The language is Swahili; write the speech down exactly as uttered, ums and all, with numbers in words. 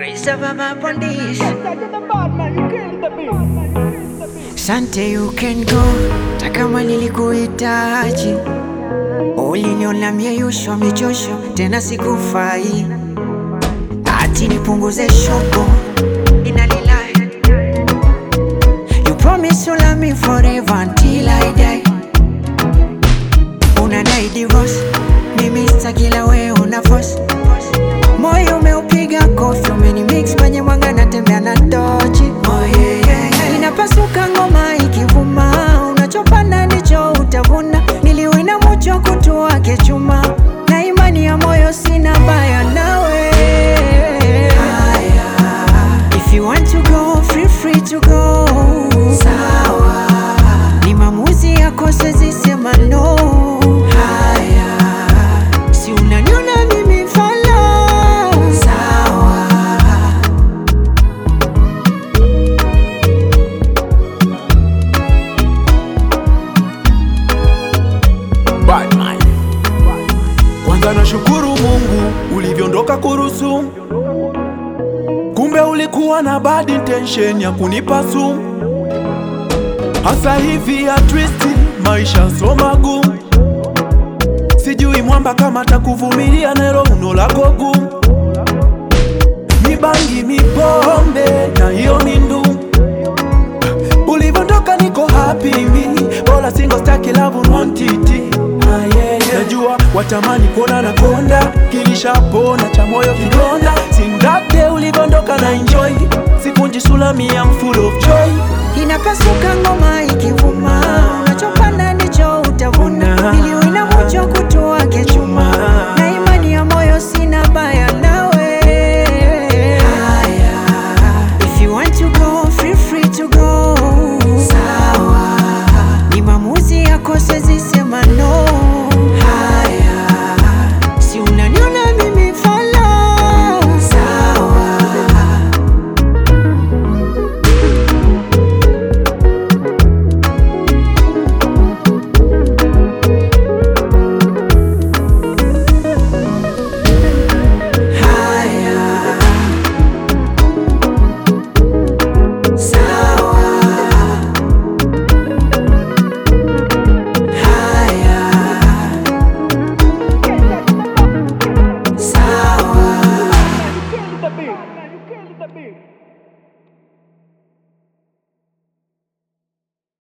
Raise up my bondage. Sante you can go. Takama nilikuhitaji. Uliniona mieyusho michosho. Tena sikufai. Ati nipunguze shoko. Inalilahi. You promise you'll love me forever until I die. Unadai divorce. Mimi stakila we una force. Moyo umeupiga kofi, umenimix kwenye mwanga natembea na tochi. Oh yeah, yeah, yeah. Inapasuka ngoma ikivuma, unachopanda ndicho utavuna. Niliwina mucho kutua kechuma, na imani ya moyo sina baya nawe. If you want to go, feel free to go. Sawa. Ni maamuzi yako siwezi sema no. Si unaniona mimi follow. Sawa. Bad man. Kwanza nashukuru Mungu ulivyoondoka kuruhusu. Kumbe ulikuwa na bad intention ya kunipa sumu. Hasa hivi ya twisti maisha so magumu. Sijui mwamba kama takuvumilia na roho uno lako gumu. Mibangi mipombe na hiyo mindu. Ulivyoondoka niko happy mi. Bola single staki love unwantiti. Ah, yeah, yeah. Najua watamani kuona na konda. Kilishapona cha moyo kidonda. Sindate ulivyoondoka na enjoy. Sikunji sulami I'm full of joy. Inapasuka ngoma ikivuma, unachopanda ndicho utavuna. Niliwina mucho kutua kechuma,